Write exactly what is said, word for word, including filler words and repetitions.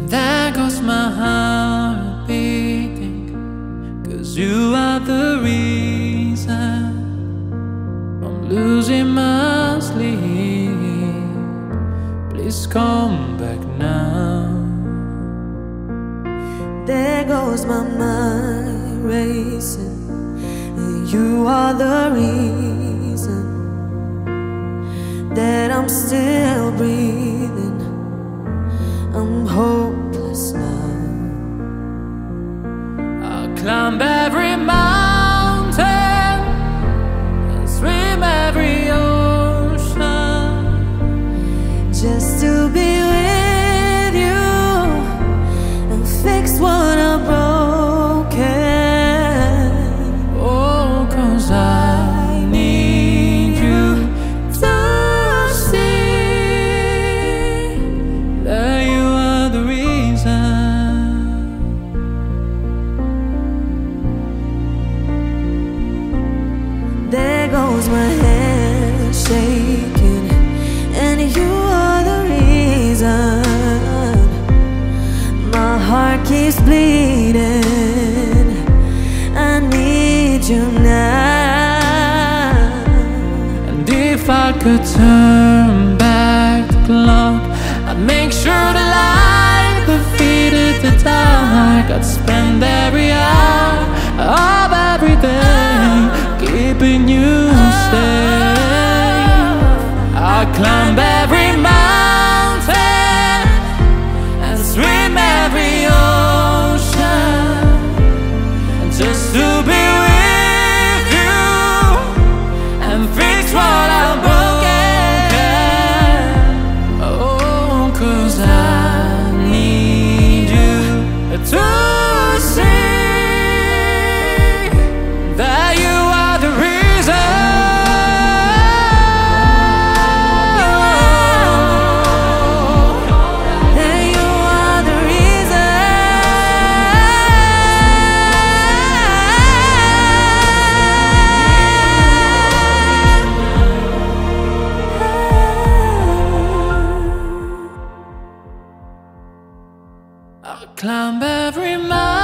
There goes my heart beating, 'cause you are the reason I'm losing my sleep. Please come back now. There goes my mind racing, and you are the reason that I'm still breathing. I'm hopeless now. I'll climb every mountain and swim every ocean just to be with you and fix what I'm broken. Oh, 'cause I need you to see that you are the reason. There goes my hand shaking, and you are the reason. My heart keeps bleeding. I need you now. And if I could turn back the clock, I'd make sure the light defeated the dark. I'd spend every hour of every day keeping you safe. I'd climb every mountain and swim every ocean just to be with you and fix what I'm broken. Oh, 'cause I need you to see that you are the reason. That you are the reason. I'll climb every mountain